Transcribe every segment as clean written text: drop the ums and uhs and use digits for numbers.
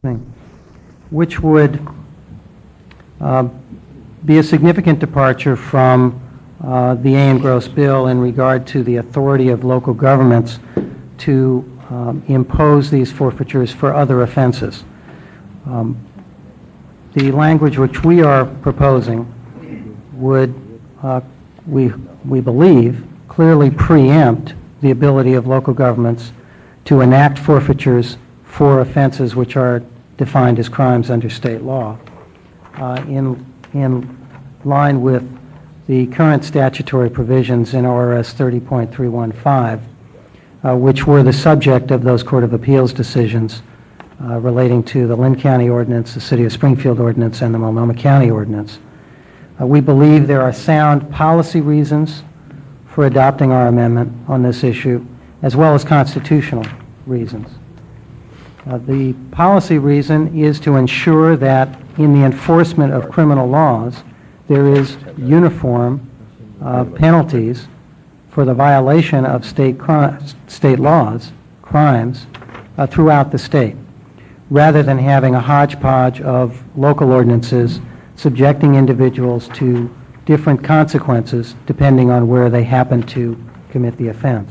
which would be a significant departure from the Ann Gross bill in regard to the authority of local governments to impose these forfeitures for other offenses. The language which we are proposing would, we believe, clearly preempt the ability of local governments to enact forfeitures for offenses which are defined as crimes under state law, in line with the current statutory provisions in ORS 30.315, which were the subject of those Court of Appeals decisions relating to the Lynn County Ordinance, the City of Springfield Ordinance, and the Multnomah County Ordinance. We believe there are sound policy reasons for adopting our amendment on this issue, as well as constitutional reasons. The policy reason is to ensure that in the enforcement of criminal laws, there is uniform penalties for the violation of state laws, crimes, throughout the state, rather than having a hodgepodge of local ordinances subjecting individuals to different consequences depending on where they happen to commit the offense.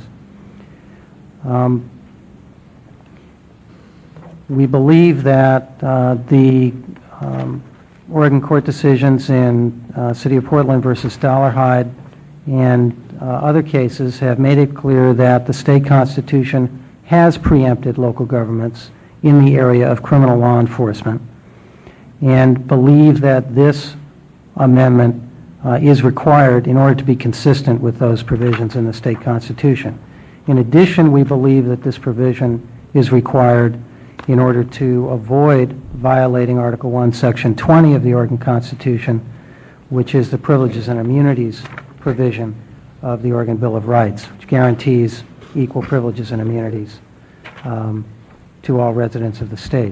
We believe that the Oregon court decisions in City of Portland versus Dollarhide and other cases have made it clear that the state constitution has preempted local governments in the area of criminal law enforcement, and believe that this amendment is required in order to be consistent with those provisions in the state constitution. In addition, we believe that this provision is required in order to avoid violating Article 1, Section 20 of the Oregon Constitution, which is the privileges and immunities provision of the Oregon Bill of Rights, which guarantees equal privileges and immunities to all residents of the state.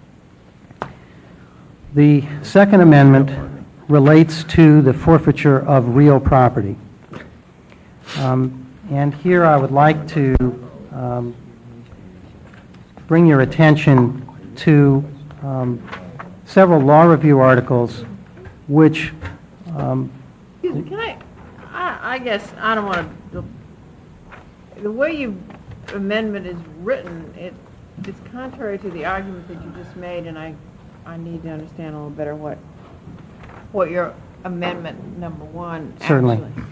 The Second Amendment relates to the forfeiture of real property. And here I would like to bring your attention to several law review articles which... Excuse me, I guess I don't want to... The way your amendment is written, it's contrary to the argument that you just made, and I need to understand a little better what your amendment number one Certainly. Actually.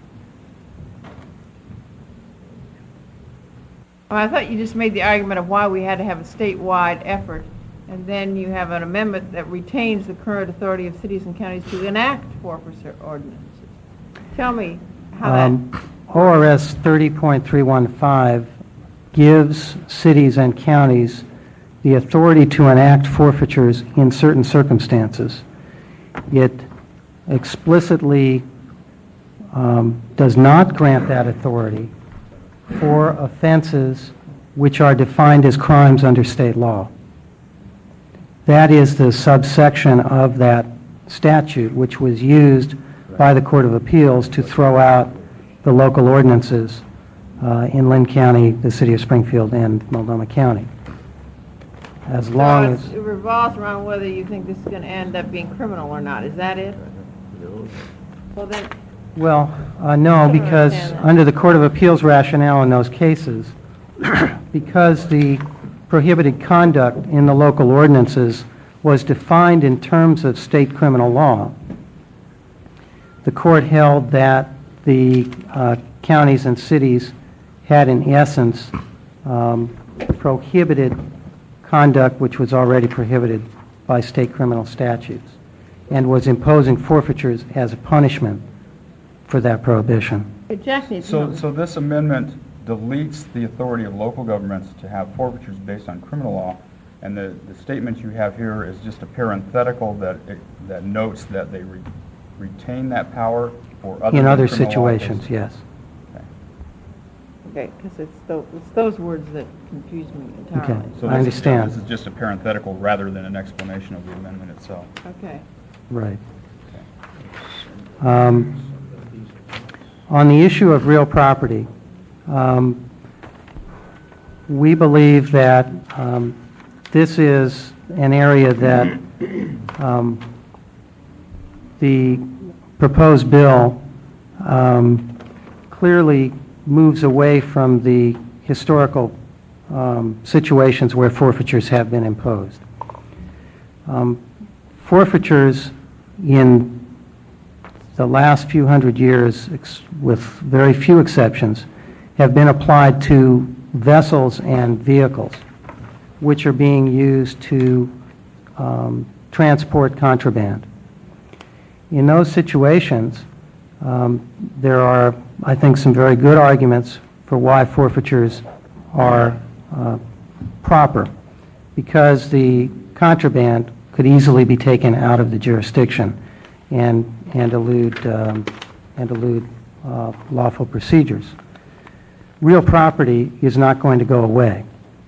Well, I thought you just made the argument of why we had to have a statewide effort, and then you have an amendment that retains the current authority of cities and counties to enact forfeiture ordinances. Tell me how that... ORS 30.315 gives cities and counties the authority to enact forfeitures in certain circumstances. It explicitly does not grant that authority for offenses which are defined as crimes under state law. That is the subsection of that statute which was used by the Court of Appeals to throw out the local ordinances in Lynn County, the City of Springfield, and Multnomah County. As long as... It revolves around whether you think this is going to end up being criminal or not. Is that it? Well, then... Well, no, because under the Court of Appeals rationale in those cases, because the prohibited conduct in the local ordinances was defined in terms of state criminal law, the court held that the counties and cities had, in essence, prohibited conduct which was already prohibited by state criminal statutes, and was imposing forfeitures as a punishment for that prohibition. So this amendment deletes the authority of local governments to have forfeitures based on criminal law, and the statement you have here is just a parenthetical that notes that they retain that power for other in other criminal situations, laws. yes. Okay, because it's those words that confuse me entirely. Okay, So I understand. This is just a parenthetical rather than an explanation of the amendment itself. Okay. Right. On the issue of real property, we believe that this is an area that the proposed bill clearly moves away from the historical situations where forfeitures have been imposed. Forfeitures in the last few hundred years, with very few exceptions, have been applied to vessels and vehicles which are being used to transport contraband. In those situations, there are, I think, some very good arguments for why forfeitures are proper, because the contraband could easily be taken out of the jurisdiction and elude lawful procedures. Real property is not going to go away,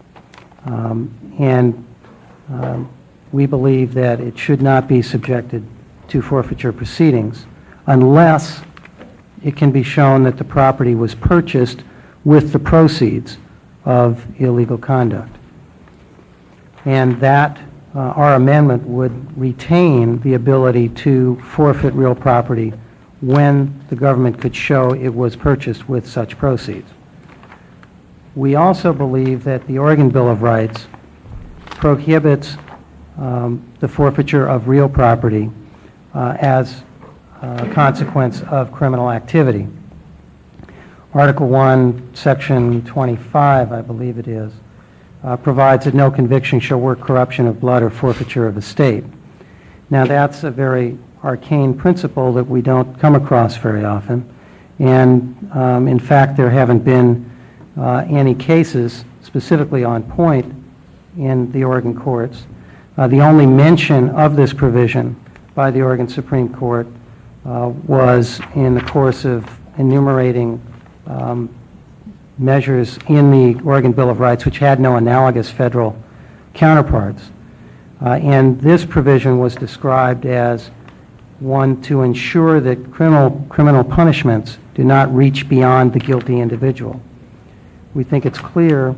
and we believe that it should not be subjected to forfeiture proceedings unless it can be shown that the property was purchased with the proceeds of illegal conduct. And that our amendment would retain the ability to forfeit real property when the government could show it was purchased with such proceeds. We also believe that the Oregon Bill of Rights prohibits the forfeiture of real property as a consequence of criminal activity. Article 1, Section 25, I believe it is, provides that no conviction shall work corruption of blood or forfeiture of estate. Now, that's a very arcane principle that we don't come across very often, and in fact, there haven't been any cases specifically on point in the Oregon courts. The only mention of this provision by the Oregon Supreme Court was in the course of enumerating measures in the Oregon Bill of Rights which had no analogous federal counterparts. And this provision was described as one to ensure that criminal punishments do not reach beyond the guilty individual. We think it's clear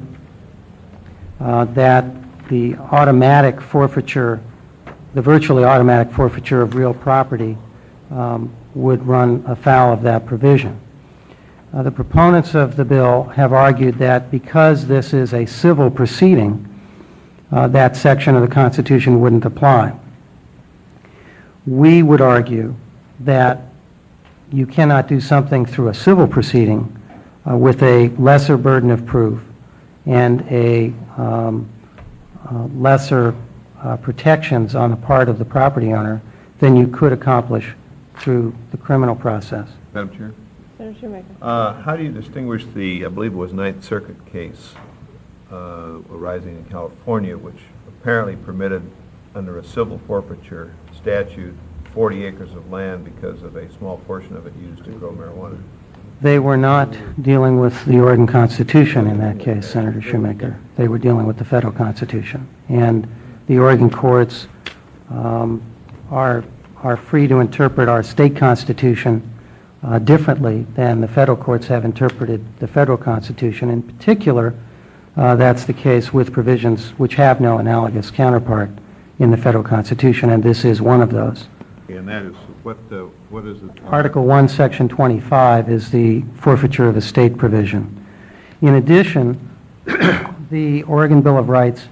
that the automatic forfeiture, the virtually automatic forfeiture of real property would run afoul of that provision. The proponents of the bill have argued that because this is a civil proceeding, that section of the Constitution wouldn't apply. We would argue that you cannot do something through a civil proceeding with a lesser burden of proof and a lesser protections on the part of the property owner than you could accomplish through the criminal process. Madam Chair? Senator Shoemaker. How do you distinguish the, I believe it was Ninth Circuit case arising in California, which apparently permitted under a civil forfeiture statute 40 acres of land because of a small portion of it used to grow marijuana? They were not dealing with the Oregon Constitution in that case, Senator Shoemaker. They were dealing with the federal Constitution. And the Oregon courts are free to interpret our state constitution differently than the federal courts have interpreted the federal Constitution. In particular, that's the case with provisions which have no analogous counterpart in the federal Constitution, and this is one of those. And that is, what is it? Article 1, Section 25 is the forfeiture of estate provision. In addition, the Oregon Bill of Rights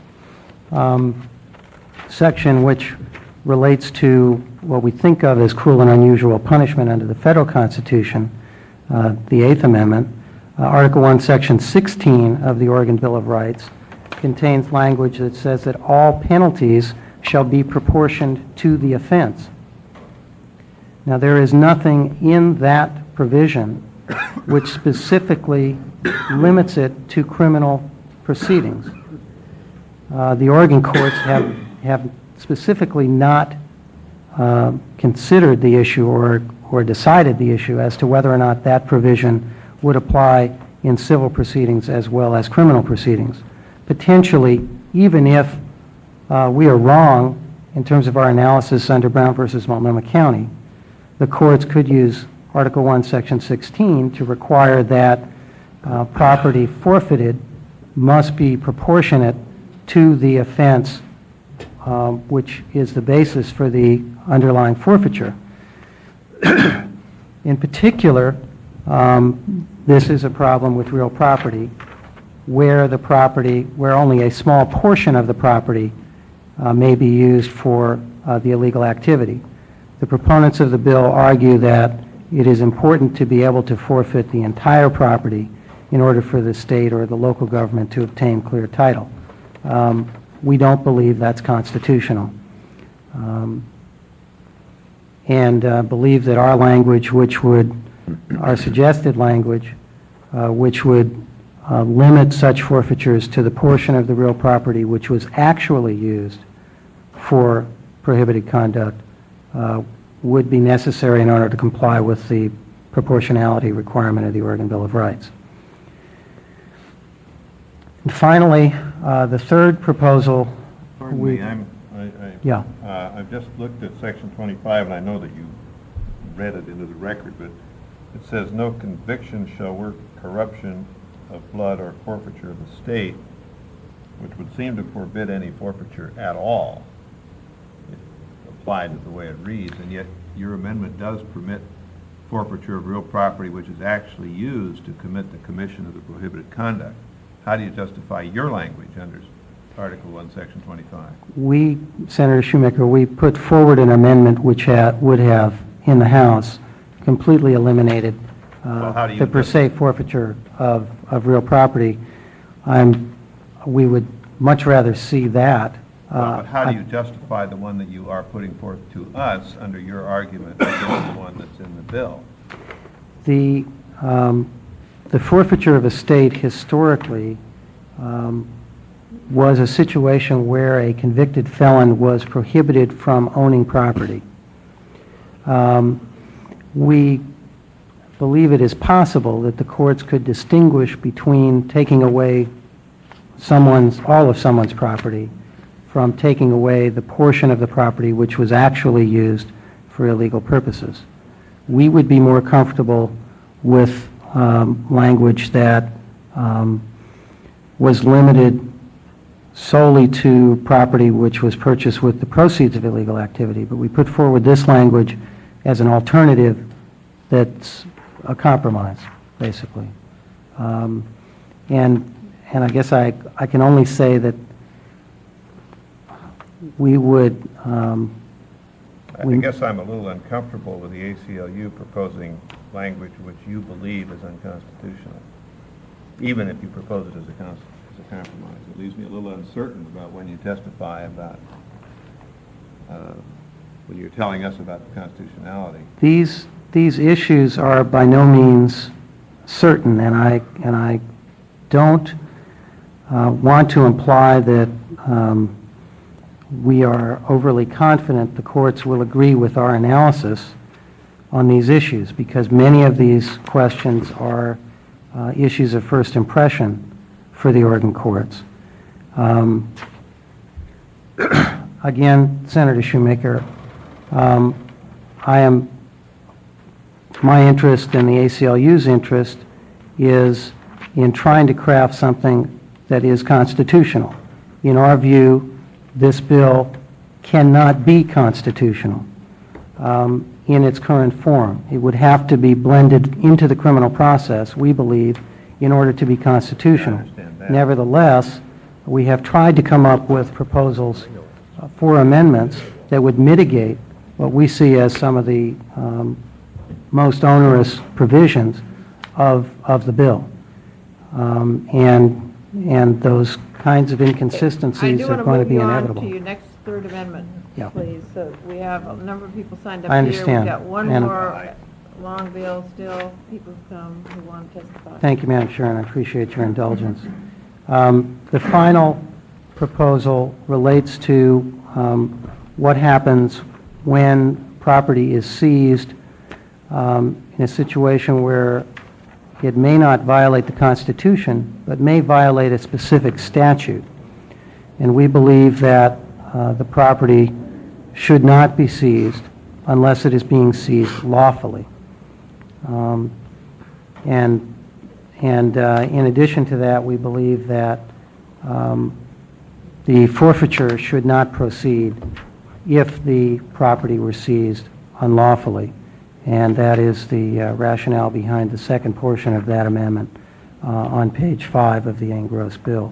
section which relates to what we think of as cruel and unusual punishment under the federal Constitution, the Eighth Amendment, Article 1, Section 16 of the Oregon Bill of Rights contains language that says that all penalties shall be proportioned to the offense. Now, there is nothing in that provision which specifically limits it to criminal proceedings. The Oregon courts have specifically not considered the issue or decided the issue as to whether or not that provision would apply in civil proceedings as well as criminal proceedings. Potentially, even if we are wrong in terms of our analysis under Brown versus Multnomah County, the courts could use Article 1, Section 16 to require that property forfeited must be proportionate to the offense which is the basis for the underlying forfeiture. In particular, this is a problem with real property, where only a small portion of the property may be used for the illegal activity. The proponents of the bill argue that it is important to be able to forfeit the entire property in order for the state or the local government to obtain clear title. We don't believe that's constitutional. And believe that our language, our suggested language, which would limit such forfeitures to the portion of the real property which was actually used for prohibited conduct, would be necessary in order to comply with the proportionality requirement of the Oregon Bill of Rights. And finally, the third proposal. Pardon me, Yeah. I've just looked at section 25, and I know that you read it into the record, but it says no conviction shall work corruption of blood or forfeiture of the state, which would seem to forbid any forfeiture at all, if applied to the way it reads, and yet your amendment does permit forfeiture of real property which is actually used to commit the commission of the prohibited conduct. How do you justify your language under Article 1, Section 25? We, Senator Shoemaker, we put forward an amendment which would have, in the House, completely eliminated the per se forfeiture of real property. We would much rather see that. But how do you justify the one that you are putting forth to us under your argument against the one that's in the bill? The forfeiture of a state historically was a situation where a convicted felon was prohibited from owning property. We believe it is possible that the courts could distinguish between taking away all of someone's property from taking away the portion of the property which was actually used for illegal purposes. We would be more comfortable with language that was limited solely to property which was purchased with the proceeds of illegal activity, but we put forward this language as an alternative that's a compromise, basically. And I guess I can only say that we would... I guess I'm a little uncomfortable with the ACLU proposing language which you believe is unconstitutional, even if you propose it as a compromise. It leaves me a little uncertain about when you testify about, when you're telling us about the constitutionality. These issues are by no means certain, and I don't want to imply that we are overly confident the courts will agree with our analysis on these issues, because many of these questions are issues of first impression for the Oregon courts. Again, Senator Shoemaker, my interest and the ACLU's interest is in trying to craft something that is constitutional. In our view, this bill cannot be constitutional in its current form. It would have to be blended into the criminal process, we believe, in order to be constitutional. Nevertheless, we have tried to come up with proposals for amendments that would mitigate what we see as some of the most onerous provisions of the bill. And those kinds of inconsistencies are going to be inevitable. I do want to move you on to your next third amendment, Yeah. please. So we have a number of people signed up I here. understand. We've got one And- more long bill still, people who want to testify. Thank you, Madam Chair, and I appreciate your indulgence. The final proposal relates to what happens when property is seized in a situation where it may not violate the Constitution, but may violate a specific statute. And we believe that the property should not be seized unless it is being seized lawfully. And in addition to that, we believe that the forfeiture should not proceed if the property were seized unlawfully. And that is the rationale behind the second portion of that amendment on page 5 of the Engross bill.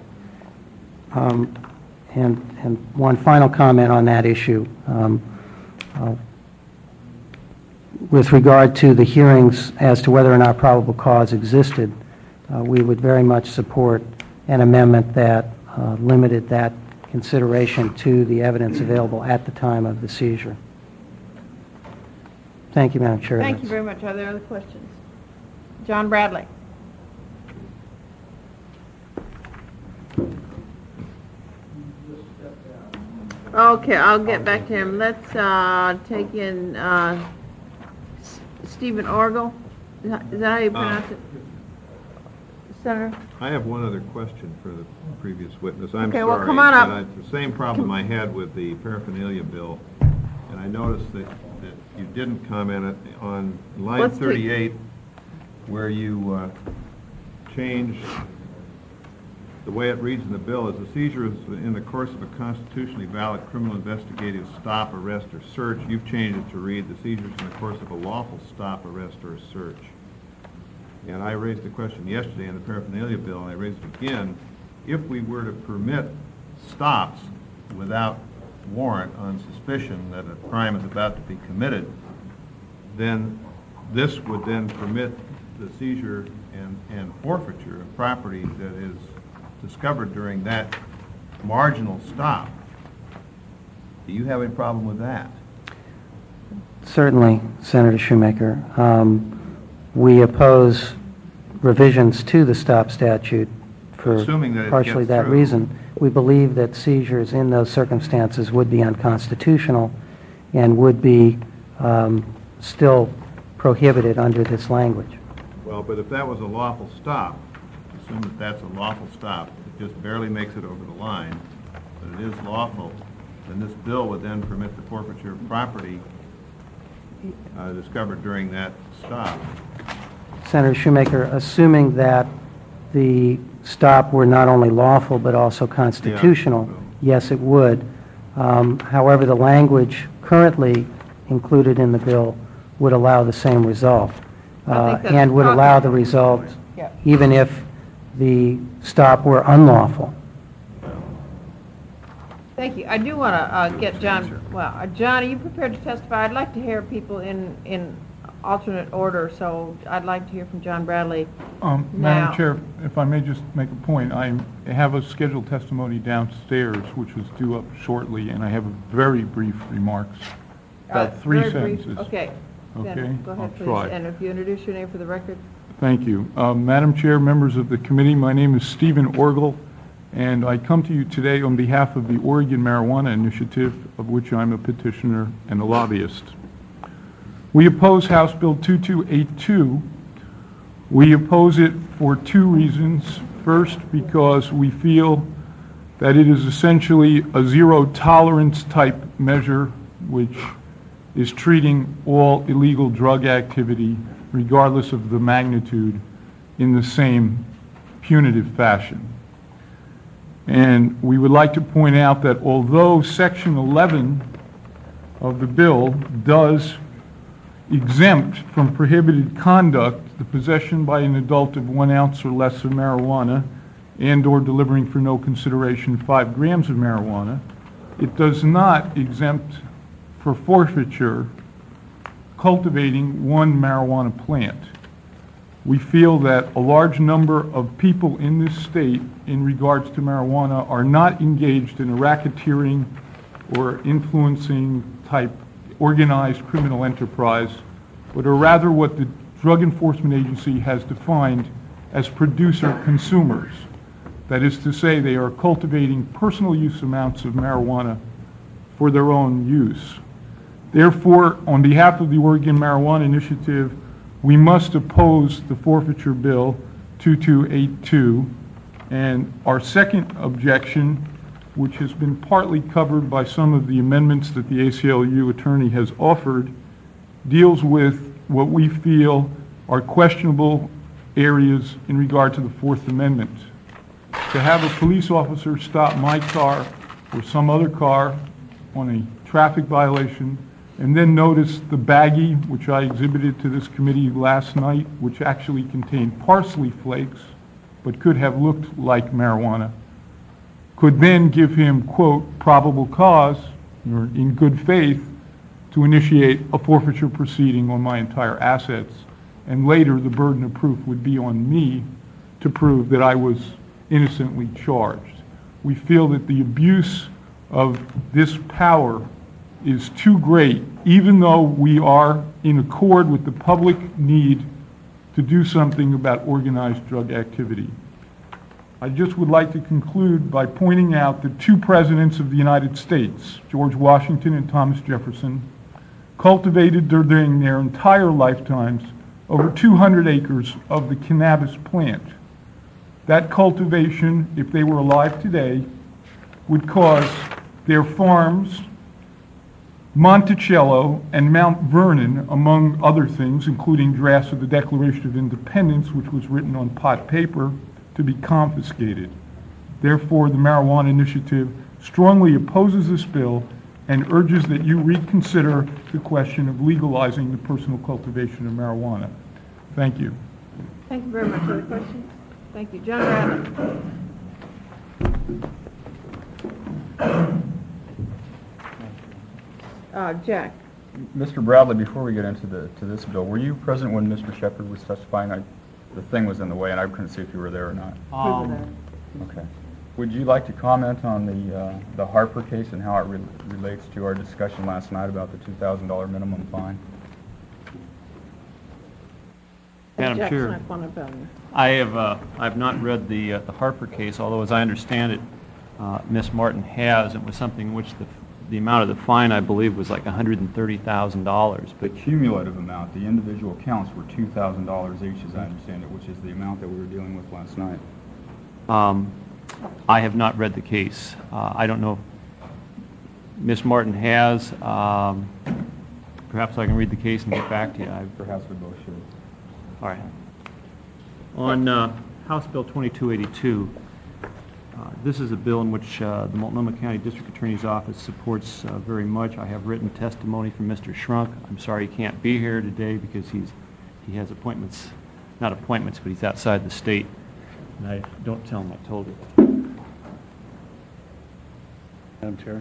And one final comment on that issue. With regard to the hearings as to whether or not probable cause existed, we would very much support an amendment that limited that consideration to the evidence available at the time of the seizure. Thank you, Madam Chair. Thank you very much. Are there other questions? John Bradley. Okay, I'll get back to him. Let's take in Stephen Orgel. Is that how you pronounce it? Senator? I have one other question for the previous witness. I'm Okay, sorry. well, come on up. But it's the same problem I had with the paraphernalia bill, and I noticed that you didn't comment on line Let's take- 38, where you changed the way it reads in the bill. As a seizure is in the course of a constitutionally valid criminal investigative stop, arrest, or search, you've changed it to read the seizure is in the course of a lawful stop, arrest, or search. And I raised the question yesterday in the paraphernalia bill, and I raised it again. If we were to permit stops without warrant on suspicion that a crime is about to be committed, then this would then permit the seizure and forfeiture of property that is discovered during that marginal stop. Do you have any problem with that? Certainly, Senator Shoemaker. We oppose revisions to the stop statute for Assuming that it partially gets that through. reason. We believe that seizures in those circumstances would be unconstitutional and would be still prohibited under this language. Well, but if that was a lawful stop, assume that that's a lawful stop, it just barely makes it over the line, but it is lawful, then this bill would then permit the forfeiture of property discovered during that stop. Senator Shoemaker, assuming that the stop were not only lawful but also constitutional, yes, it would. However, the language currently included in the bill would allow the same result, I think that's and would allow the possible. result Yeah. even if the stop were unlawful. Thank you. I do want to get John, well, John, are you prepared to testify? I'd like to hear people in alternate order, so I'd like to hear from John Bradley. Now- Madam Chair, if I may just make a point, I have a scheduled testimony downstairs, which was due up shortly, and I have a very brief remarks, about three Very brief. sentences. Okay. Okay, Then go ahead, I'll please. try. And if you introduce your name for the record. Thank you. Madam Chair, members of the committee, my name is Stephen Orgel, and I come to you today on behalf of the Oregon Marijuana Initiative, of which I'm a petitioner and a lobbyist. We oppose House Bill 2282. We oppose it for two reasons. First, because we feel that it is essentially a zero-tolerance type measure which is treating all illegal drug activity, regardless of the magnitude, in the same punitive fashion. And we would like to point out that although Section 11 of the bill does exempt from prohibited conduct the possession by an adult of 1 ounce or less of marijuana and/or delivering for no consideration 5 grams of marijuana, it does not exempt for forfeiture cultivating one marijuana plant. We feel that a large number of people in this state in regards to marijuana are not engaged in a racketeering or influencing type organized criminal enterprise, but are rather what the Drug Enforcement Agency has defined as producer consumers. That is to say, they are cultivating personal use amounts of marijuana for their own use. Therefore, on behalf of the Oregon Marijuana Initiative, we must oppose the forfeiture bill 2282. And our second objection, which has been partly covered by some of the amendments that the ACLU attorney has offered, deals with what we feel are questionable areas in regard to the Fourth Amendment. To have a police officer stop my car or some other car on a traffic violation, and then noticed the baggie, which I exhibited to this committee last night, which actually contained parsley flakes, but could have looked like marijuana, could then give him, quote, probable cause, or in good faith, to initiate a forfeiture proceeding on my entire assets. And later, the burden of proof would be on me to prove that I was innocently charged. We feel that the abuse of this power is too great, even though we are in accord with the public need to do something about organized drug activity. I just would like to conclude by pointing out that two presidents of the United States, George Washington and Thomas Jefferson, cultivated during their entire lifetimes over 200 acres of the cannabis plant. That cultivation, if they were alive today, would cause their farms, Monticello and Mount Vernon, among other things, including drafts of the Declaration of Independence, which was written on pot paper, to be confiscated. Therefore, the Marijuana Initiative strongly opposes this bill and urges that you reconsider the question of legalizing the personal cultivation of marijuana. Thank you. Thank you very much. Other questions? Thank you. John Ratliff. Jack. Mr. Bradley, before we get into this bill, were you present when Mr. Shepard was testifying? The thing was in the way, and I couldn't see if you were there or not. Okay. Would you like to comment on the Harper case and how it relates to our discussion last night about the $2,000 minimum fine? Madam Jack's Chair, not one of them. I have not read the Harper case, although as I understand it, Ms. Martin has. It was something which the amount of the fine, I believe, was like $130,000. The cumulative amount, the individual counts were $2,000 each, as I understand it, which is the amount that we were dealing with last night. I have not read the case. I don't know if Ms. Martin has. Perhaps I can read the case and get back to you. Perhaps we both should. All right. On House Bill 2282, this is a bill in which the Multnomah County District Attorney's Office supports very much. I have written testimony from Mr. Shrunk. I'm sorry he can't be here today because he has appointments, not appointments, but he's outside the state. And I don't tell him I told you. Madam Chair.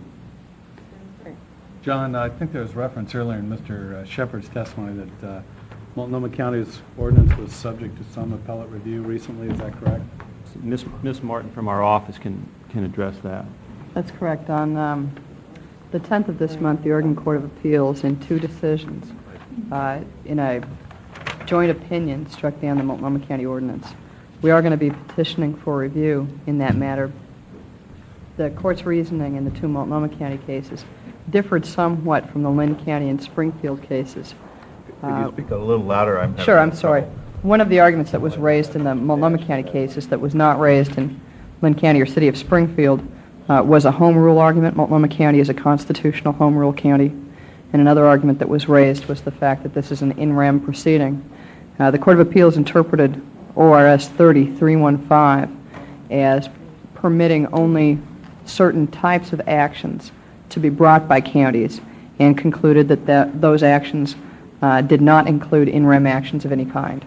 John, I think there was reference earlier in Mr. Shepard's testimony that Multnomah County's ordinance was subject to some appellate review recently. Is that correct? Ms. Martin from our office can address that. That's correct. On the 10th of this month, the Oregon Court of Appeals, in two decisions, in a joint opinion, struck down the Multnomah County ordinance. We are going to be petitioning for review in that matter. The court's reasoning in the two Multnomah County cases differed somewhat from the Lynn County and Springfield cases. Could you speak a little louder? Sure, I'm sorry. One of the arguments that was raised in the Multnomah County cases that was not raised in Lynn County or City of Springfield was a home rule argument. Multnomah County is a constitutional home rule county. And another argument that was raised was the fact that this is an in rem proceeding. The Court of Appeals interpreted ORS 30-315 as permitting only certain types of actions to be brought by counties and concluded that those actions did not include in rem actions of any kind.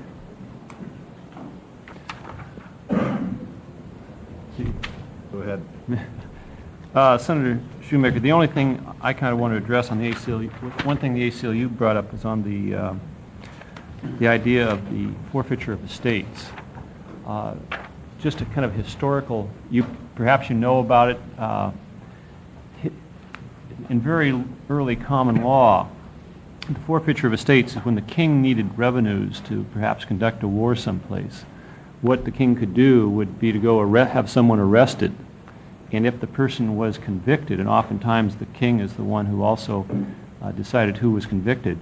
Go ahead. Senator Shoemaker, the only thing I kind of want to address on the ACLU, one thing the ACLU brought up was on the idea of the forfeiture of estates. Just a kind of historical, perhaps you know about it. In very early common law, the forfeiture of estates is when the king needed revenues to perhaps conduct a war someplace. What the king could do would be to go have someone arrested, and if the person was convicted, and oftentimes the king is the one who also decided who was convicted,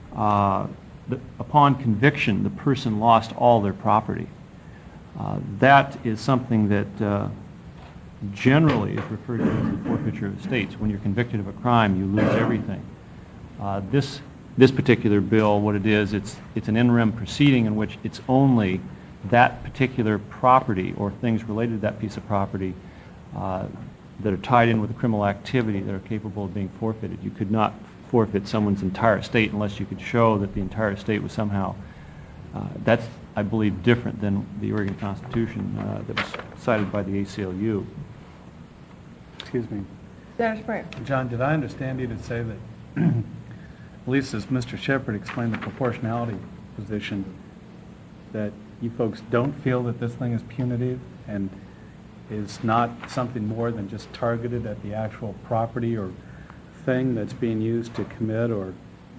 upon conviction, the person lost all their property. That is something that generally is referred to as the forfeiture of estates. When you're convicted of a crime, you lose everything. This particular bill, what it is, it's an in rem proceeding in which it's only that particular property or things related to that piece of property that are tied in with a criminal activity that are capable of being forfeited. You could not forfeit someone's entire estate unless you could show that the entire estate was somehow, that's, I believe, different than the Oregon Constitution that was cited by the ACLU. Excuse me. Senator Springer. John, did I understand you to say that, at least as Mr. Shepherd explained the proportionality position, that you folks don't feel that this thing is punitive and is not something more than just targeted at the actual property or thing that's being used to commit or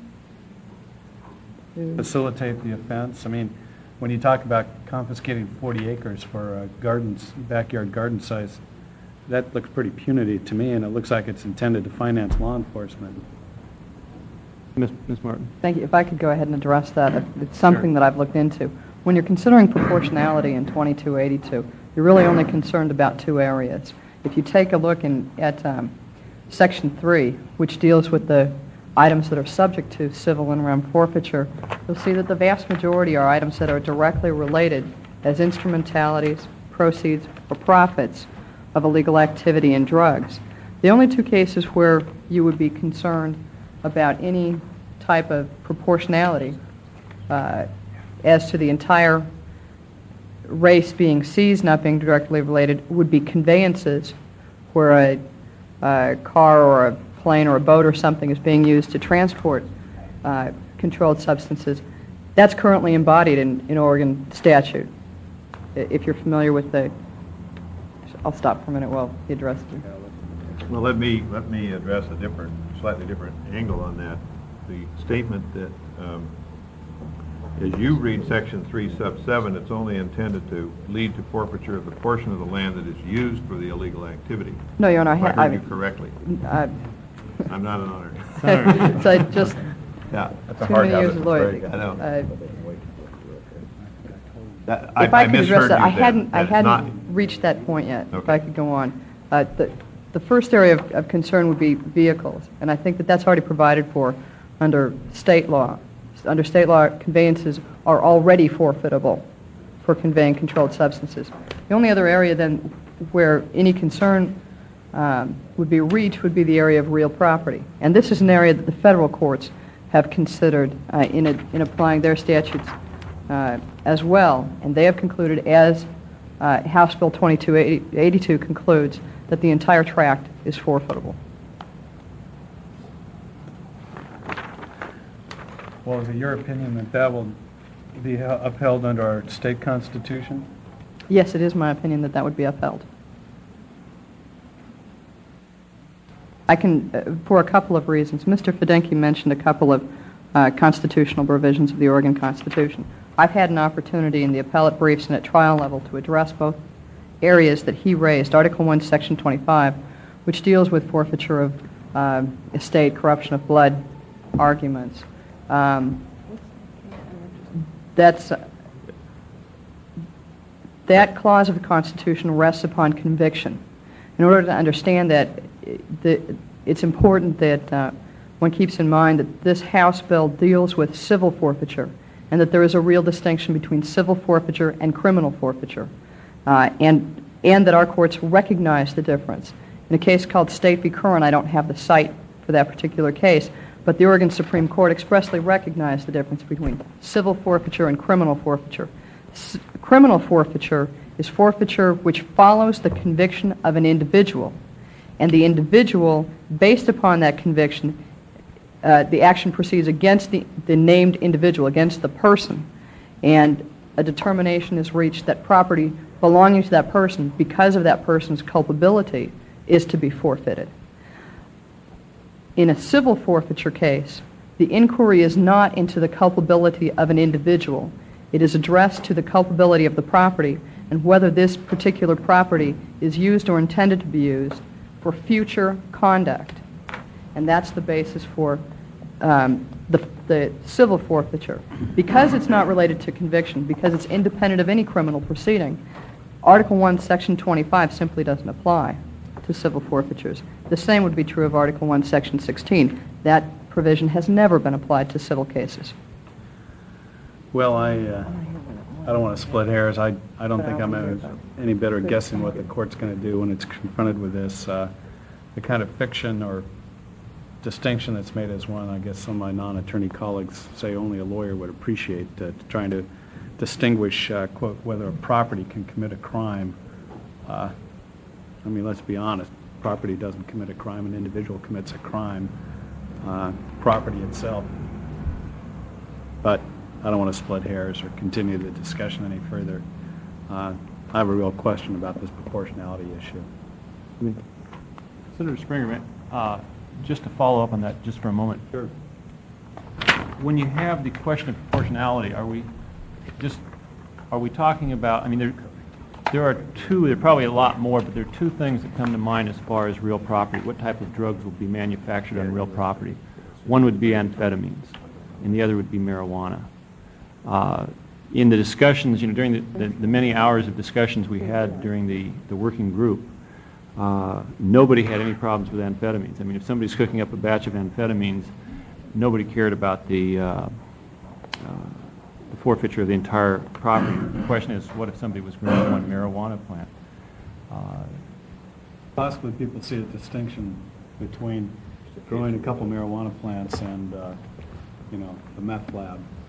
facilitate the offense? I mean, when you talk about confiscating 40 acres for a backyard garden size, that looks pretty punitive to me, and it looks like it's intended to finance law enforcement. Ms. Martin? Thank you. If I could go ahead and address that, it's something that I've looked into. When you're considering proportionality in 2282, you're really only concerned about two areas. If you take a look at Section 3, which deals with the items that are subject to civil and rem forfeiture, you'll see that the vast majority are items that are directly related as instrumentalities, proceeds, or profits of illegal activity and drugs. The only two cases where you would be concerned about any type of proportionality as to the entire race being seized not being directly related would be conveyances where a car or a plane or a boat or something is being used to transport controlled substances. That's currently embodied in Oregon statute. If you're familiar with the... I'll stop for a minute while he addresses you. Well, let me address a slightly different angle on that. The statement that, as you read Section 3, Sub 7, it's only intended to lead to forfeiture of the portion of the land that is used for the illegal activity. No, Your Honor, I heard you correctly. I'm not an honor. So I just Yeah, that's a too hard many years habit of to lawyer. break. I know. If I could address that, I hadn't not- reached that point yet. If Okay. I could go on, the first area of concern would be vehicles, and I think that that's already provided for under state law. Under state law, conveyances are already forfeitable for conveying controlled substances. The only other area then where any concern would be reached would be the area of real property, and this is an area that the federal courts have considered in applying their statutes as well, and they have concluded, as House Bill 2282 concludes, that the entire tract is forfeitable. Well, is it your opinion that that will be upheld under our state constitution? Yes, it is my opinion that that would be upheld. I can, for a couple of reasons. Mr. Fedenke mentioned a couple of constitutional provisions of the Oregon Constitution. I've had an opportunity in the appellate briefs and at trial level to address both areas that he raised. Article 1, Section 25, which deals with forfeiture of estate, corruption of blood arguments. That clause of the Constitution rests upon conviction. In order to understand that, it's important that one keeps in mind that this House bill deals with civil forfeiture, and that there is a real distinction between civil forfeiture and criminal forfeiture, and that our courts recognize the difference. In a case called State v. Curran, I don't have the cite for that particular case, but the Oregon Supreme Court expressly recognized the difference between civil forfeiture and criminal forfeiture. Criminal forfeiture is forfeiture which follows the conviction of an individual, and the individual, based upon that conviction, the action proceeds against the named individual, against the person, and a determination is reached that property belonging to that person, because of that person's culpability, is to be forfeited. In a civil forfeiture case, the inquiry is not into the culpability of an individual. It is addressed to the culpability of the property and whether this particular property is used or intended to be used for future conduct. And that's the basis for the civil forfeiture. Because it's not related to conviction, because it's independent of any criminal proceeding, Article 1, Section 25 simply doesn't apply to civil forfeitures. The same would be true of Article 1, Section 16. That provision has never been applied to civil cases. Well, don't want to split hairs. I don't think I'm any better at guessing what the court's going to do when it's confronted with this. The kind of fiction or distinction that's made as one, I guess some of my non-attorney colleagues say only a lawyer would appreciate, trying to distinguish, quote, whether a property can commit a crime. I mean, let's be honest. Property doesn't commit a crime. An individual commits a crime. Property itself. But I don't want to split hairs or continue the discussion any further. I have a real question about this proportionality issue. Senator Springer, just to follow up on that just for a moment. Sure. When you have the question of proportionality, are we talking about, I mean, there are probably a lot more, but there are two things that come to mind as far as real property. What type of drugs will be manufactured on real property? One would be amphetamines, and the other would be marijuana. In the discussions, during the many hours of discussions we had during the working group, nobody had any problems with amphetamines. I mean, if somebody's cooking up a batch of amphetamines, nobody cared about the forfeiture of the entire property. The question is, what if somebody was growing one marijuana plant? Possibly people see a distinction between growing a couple marijuana plants and, the meth lab.